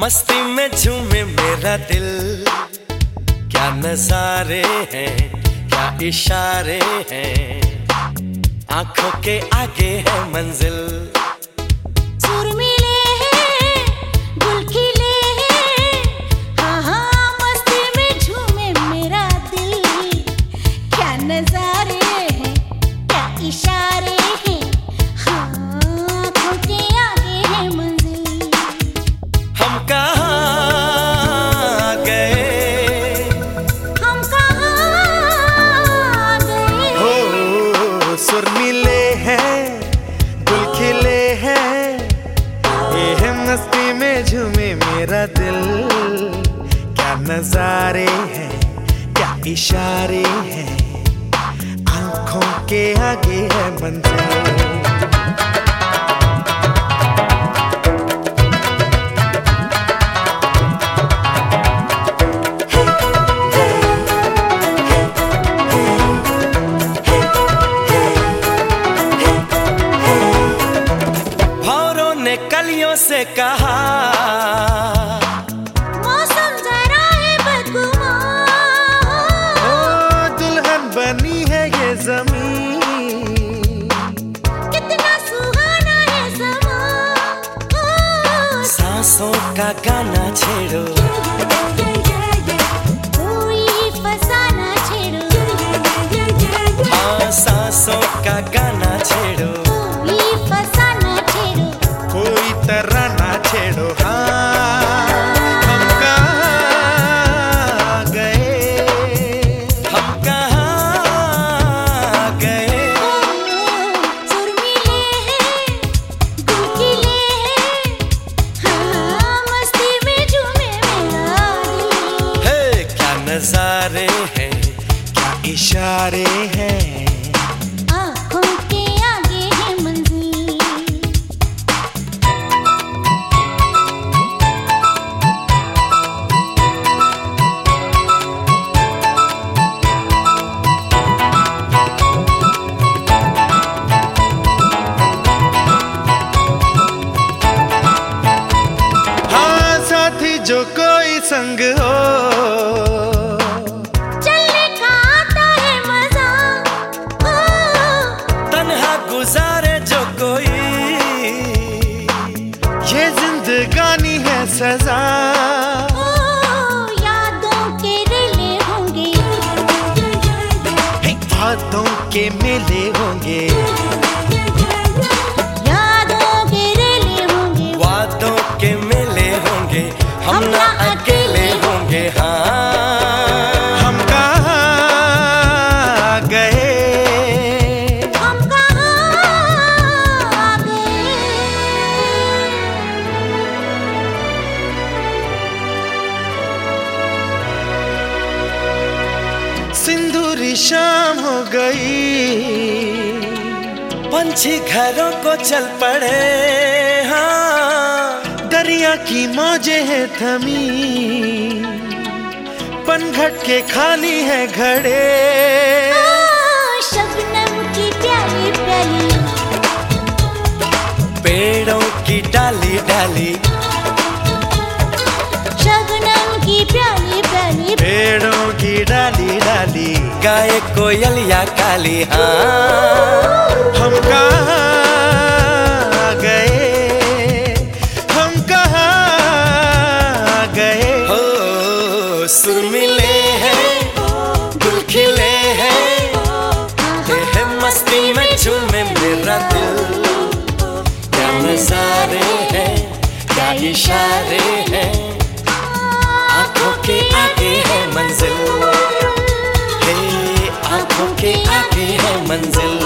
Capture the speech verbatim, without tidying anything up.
मस्ती में झूमे मेरा दिल, क्या नजारे हैं क्या इशारे हैं, आंखों के आगे है मंजिल। सुर मिले हैं गुल खिले हैं, हाँ हाँ मस्ती में झूमे मेरा दिल, क्या नजारे हैं क्या इशारे हैं, हाँ आंखों के आगे है मंजिल। हम कहाँ गए हम कहाँ गए, हो सुर मिले हैं गुल खिले हैं, ये है मस्ती में झूमे मेरा दिल, क्या नजारे हैं क्या इशारे हैं, आंखों के आगे है मंजिल। कलियों से कहा मौसम जरा है बदगुमान, ओ दुल्हन बनी है ये जमीन, कितना सुहाना है समा, सांसों का गाना छेड़ो, कोई फसाना छेड़ो, हाँ सांसों का गाना छेड़ो, कोई फसाना छेड़ो, कोई तरह ना छेड़ो, हाँ हम कहाँ गए हम कहाँ गए। सुर मिले हैं गुल खिले हैं, हाँ मस्ती में झूमे मेरा दिल, हे क्या नजारे हैं क्या इशारे हैं, आँखों के आगे है मंजिल। हाँ साथी जो कोई संग हो, चलने का आता है मजा, ओ, तन्हा गुजारे जो कोई, ये जिंदगानी है सजा, ओ, यादों के रिले होंगे, बातों के मेले होंगे, यादों के रिले होंगे, वादों के मेले होंगे, हम ना अकेले होंगे, हाँ हम कहाँ गए हम कहाँ गए। सिंदूरी शाम हो गई, पंछी घरों को चल पड़े, हाँ दरिया की मौजें हैं थमी, पनघट के खाली है घड़े, शबनम की प्याली प्याली, पेड़ों की डाली डाली, शबनम की प्याली प्याली, पेड़ों की डाली डाली, गाए कोयलिया काली, हाँ हम कहाँ गए हम कहाँ गए। हो सुर मिले हैं गुल खिले हैं, ये है मस्ती में झूमे मेरा दिल, क्या नजारे हैं क्या इशारे हैं, आंखों के आगे है मंजिल, हे आंखों के आगे है मंजिल।